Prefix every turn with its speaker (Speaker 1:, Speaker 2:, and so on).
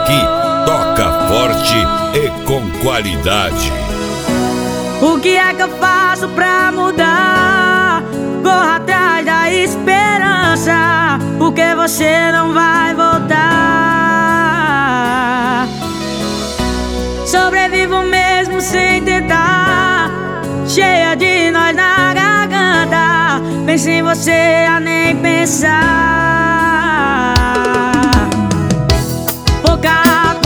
Speaker 1: Aqui toca forte e com qualidade.
Speaker 2: O que é que eu faço pra mudar? Corra atrás da esperança, porque você não vai voltar. Sobrevivo mesmo sem tentar, cheia de nós na garganta. Penso em você a nem pensar. Pouca